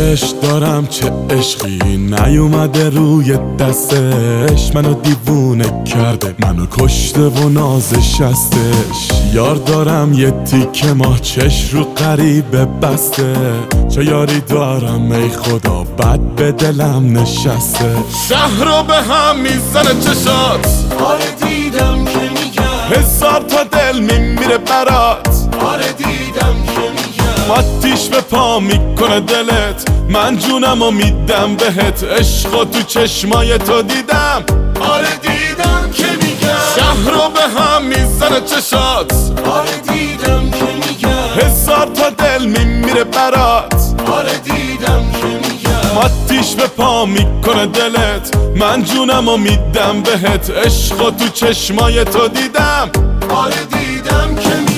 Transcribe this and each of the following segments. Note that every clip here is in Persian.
عشق دارم چه عشقی نیومده روی دستش، منو دیوونه کرده، منو کشته و نازش هستش. یار دارم یه تیکه ماه چش رو غریبه بسته، چه یاری دارم ای خدا بد به دلم نشسته. شهر رو به هم میزنه چشات، آره دیدم که میگم، هزار تا دل میمیره برات، آره دیدم که میگم، آتیش به پا میکنه دلت، من جونم و میدم بهت، عشقو تو چشمای تو دیدم، آره دیدم که میگم، شهر رو به هم میزنه چشات، آره دیدم که میگم، هزار تا دل میمیره برات، آره دیدم که میگم، آتیش به پا میکنه دلت، من جونم و میدم بهت، عشقو تو چشمای تو دیدم، آره دیدم که میگم.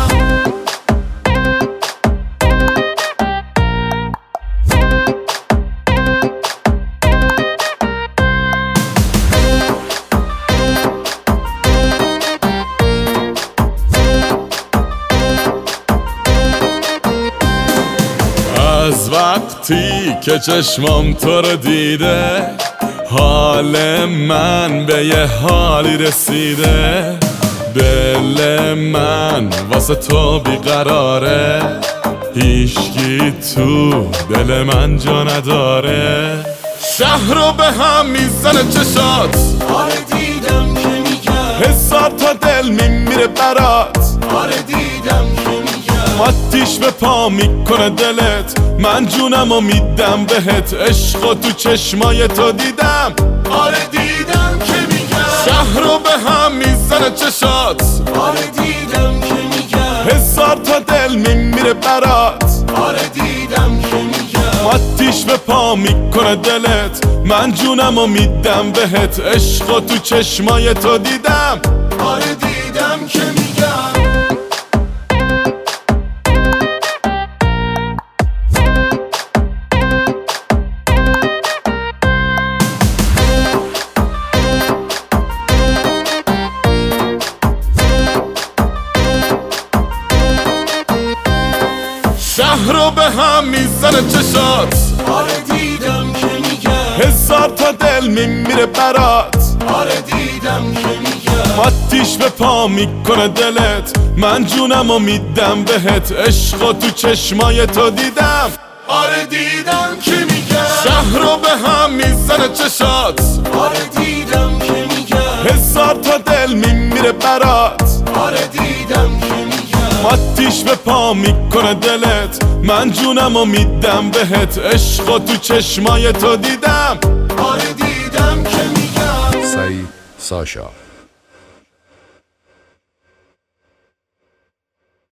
از وقتی که چشمام تو رو دیده، حال من به یه حالی رسیده، دل من واسه تو بیقراره، هیچکی تو دل من جا نداره. شهر رو به هم میزنه چشات، آره دیدم که میگم، هزار تا دل میمیره برات، آره دیدم که میگم، آتیش به پا میکنه دلت، من جونم و میدم بهت، عشقو تو چشمای تو دیدم، آره دیدم که میگم، شهر رو به هم میزنه چشات، آره دیدم که میگم، هزار تا دل میمیره برات، آره دیدم که میگم، آتیش به پا میکنه دلت، من جونم و میدم بهت، عشقو تو چشمای تو دیدم، آره دیدم که میگم. شهر رو به هم میزنه چشات، آره دیدم که میگم، هزار تا دل میمیره برات، آره دیدم که میگم، آتیش به پا میکنه دلت، من جونم و میدم بهت، عشقو تو چشمای تو دیدم، آره دیدم که میگم، شهر رو به هم میزنه چشات، آره دیدم که میگم، هزار تا دل میمیره برات، آره دیدم که میگم، آتیش به پا میکنه دلت، من جونم و میدم بهت، عشقو تو چشمای تو دیدم، آره دیدم که میگم. سعید ساشا